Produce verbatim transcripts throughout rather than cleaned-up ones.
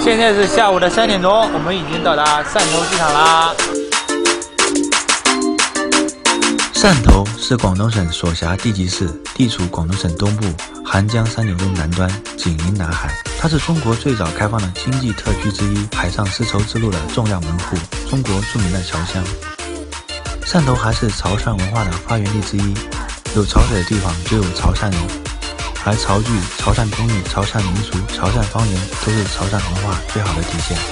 现在是下午的三点钟，我们已经到达汕头机场啦。汕头是广东省所辖地级市，地处广东省东部，韩江三角洲南端，紧邻南海。它是中国最早开放的经济特区之一，海上丝绸之路的重要门户，中国著名的侨乡。汕头还是潮汕文化的发源地之一，有潮水的地方就有潮汕人，而潮剧、潮汕工艺、潮汕民俗、潮汕方言都是潮汕文化最好的体现。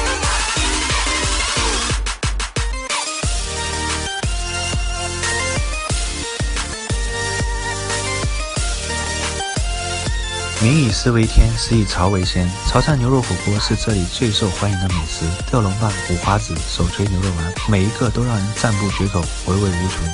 民以食为天，食以潮为先。潮汕牛肉火锅是这里最受欢迎的美食，吊龙饭、五花子、手吹牛肉丸，每一个都让人赞不绝口，回味无穷。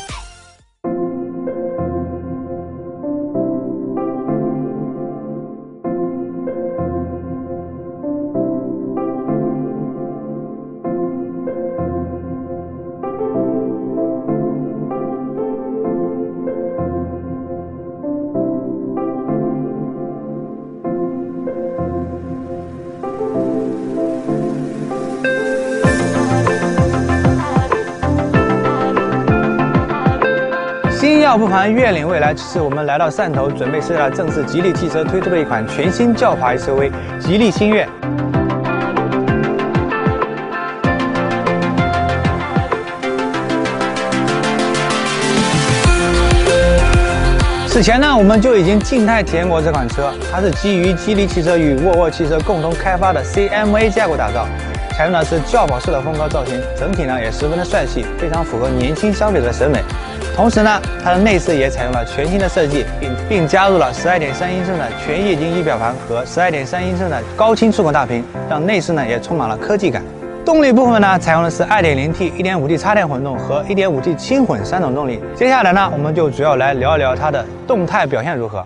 新药不凡，月领未来。这次我们来到汕头，准备试驾正是吉利汽车推出的一款全新轿跑 S U V 吉利星越。此前呢，我们就已经静态体验过这款车，它是基于吉利汽车与沃尔沃汽车共同开发的 C M A 架构打造，采用的是轿跑式的风格造型，整体呢也十分的帅气，非常符合年轻消费者的审美。同时呢，它的内饰也采用了全新的设计，并并加入了 十二点三英寸的全液晶仪表盘和 十二点三英寸的高清触控大屏，让内饰呢也充满了科技感。动力部分呢，采用的是 二点零T、一点五T 插电混动和 一点五T 轻混三种动力。接下来呢，我们就主要来聊一聊它的动态表现如何。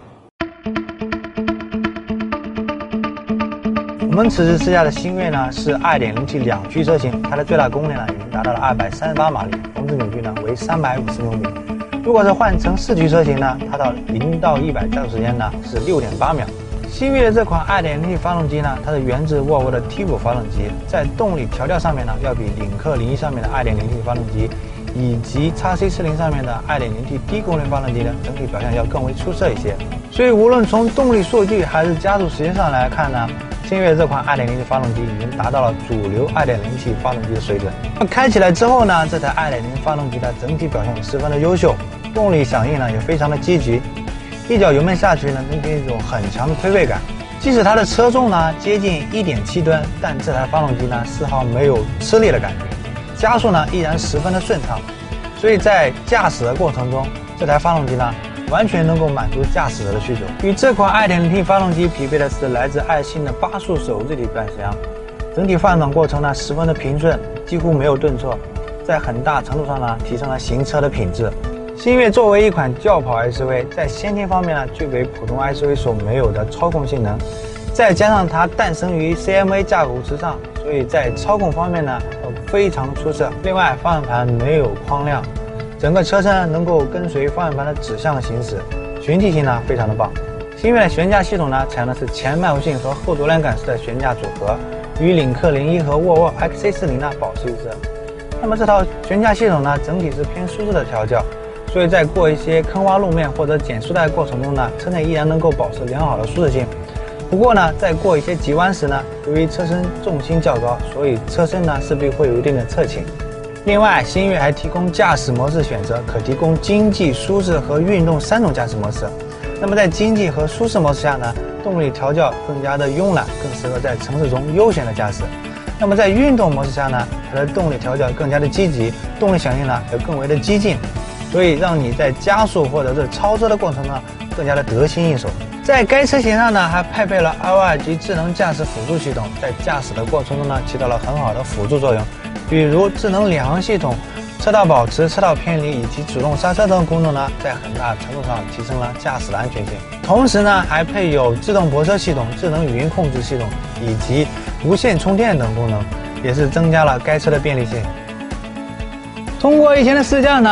我们此次试驾的星越呢是 二点零T 两驱车型，它的最大功率呢已经达到了二百三十八马力，峰值扭矩呢为三百五十牛米。如果是换成四驱车型呢，它到零到一百加速时间呢是 六点八秒。星越的这款 二点零T 发动机呢，它是源自沃尔沃的 T 五 发动机，在动力调教上面呢，要比领克零一上面的 二点零T 发动机以及 X C 四十上面的 二点零T 低功率发动机呢，整体表现要更为出色一些。所以无论从动力数据还是加速时间上来看呢，星越这款 二点零T 发动机已经达到了主流 二点零T 发动机的水准。开起来之后呢，这台 二点零T 发动机的整体表现十分的优秀，动力响应呢也非常的积极，一脚油门下去呢，能给一种很强的推背感。即使它的车重呢接近 一点七吨，但这台发动机呢丝毫没有吃力的感觉，加速呢依然十分的顺畅。所以在驾驶的过程中，这台发动机呢完全能够满足驾驶者的需求。与这款 二点零T 发动机匹配的是来自爱信的八速手自体变速箱，整体换挡过程呢十分的平顺，几乎没有顿挫，在很大程度上呢提升了行车的品质。星越作为一款轿跑 S U V， 在先天方面呢具备普通 S U V 所没有的操控性能，再加上它诞生于 C M A 架构之上，所以在操控方面呢非常出色。另外，方向盘没有框亮，整个车身能够跟随方向盘的指向行驶，悬替性呢非常的棒。星越的悬架系统呢采用的是前麦弗逊和后多连杆式的悬架组合，与领克零一和沃尔沃 X C 四十 呢保持一致。那么这套悬架系统呢整体是偏舒适的调教，所以在过一些坑洼路面或者减速带过程中呢，车内依然能够保持良好的舒适性。不过呢，在过一些急弯时呢，由于车身重心较高，所以车身呢势必会有一定的侧倾。另外，星越还提供驾驶模式选择，可提供经济、舒适和运动三种驾驶模式。那么在经济和舒适模式下呢，动力调教更加的慵懒，更适合在城市中悠闲的驾驶。那么在运动模式下呢，它的动力调教更加的积极，动力响应呢也更为的激进，所以让你在加速或者是超车的过程呢更加的得心应手。在该车型上呢，还配备了 L 二 级智能驾驶辅助系统，在驾驶的过程中呢起到了很好的辅助作用，比如智能领航系统、车道保持、车道偏离以及主动刹车等功能呢，在很大程度上提升了驾驶的安全性。同时呢，还配有自动泊车系统、智能语音控制系统以及无线充电等功能，也是增加了该车的便利性。通过以前的试驾呢，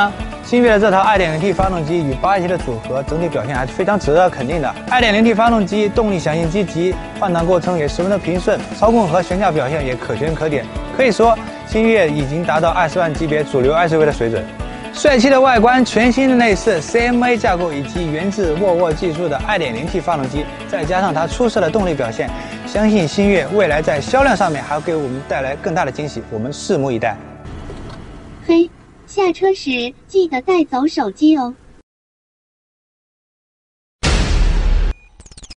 星越的这套 二点零 T 发动机与八 A T 的组合，整体表现还是非常值得肯定的。二点零 T 发动机动力响应积极，换挡过程也十分的平顺，操控和悬架表现也可圈可点。可以说，星越已经达到二十万级别主流 S U V 的水准。帅气的外观、全新的内饰、C M A 架构以及源自沃尔沃技术的 二点零 T 发动机，再加上它出色的动力表现，相信星越未来在销量上面还会给我们带来更大的惊喜，我们拭目以待。 嘿，下车时记得带走手机哦。